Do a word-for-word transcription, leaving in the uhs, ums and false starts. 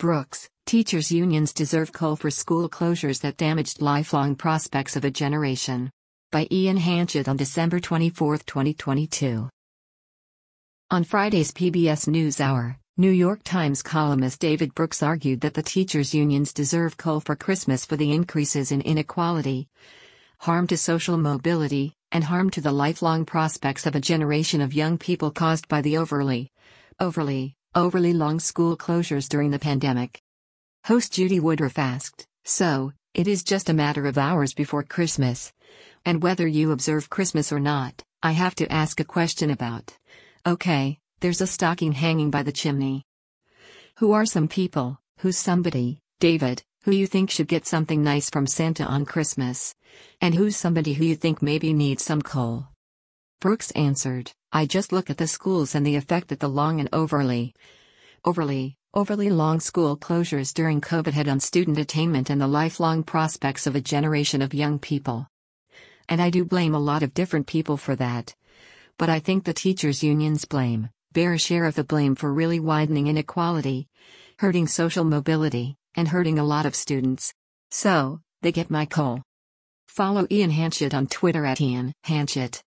Brooks, teachers' unions deserve coal for school closures that damaged lifelong prospects of a generation. By Ian Hanchett on December twenty-fourth, twenty twenty-two. On Friday's P B S NewsHour, New York Times columnist David Brooks argued that the teachers' unions deserve coal for Christmas for the increases in inequality, harm to social mobility, and harm to the lifelong prospects of a generation of young people caused by the overly, overly, overly long school closures during the pandemic. Host Judy Woodruff asked, "So, it is just a matter of hours before Christmas. And whether you observe Christmas or not, I have to ask a question about. Okay, there's a stocking hanging by the chimney. Who are some people, who's somebody, David, who you think should get something nice from Santa on Christmas? And who's somebody who you think maybe needs some coal?" Brooks answered, "I just look at the schools and the effect that the long and overly, overly, overly long school closures during COVID had on student attainment and the lifelong prospects of a generation of young people. And I do blame a lot of different people for that. But I think the teachers' unions blame, bear a share of the blame for really widening inequality, hurting social mobility, and hurting a lot of students. So, they get my coal." Follow Ian Hanchett on Twitter at Ian Hanchett.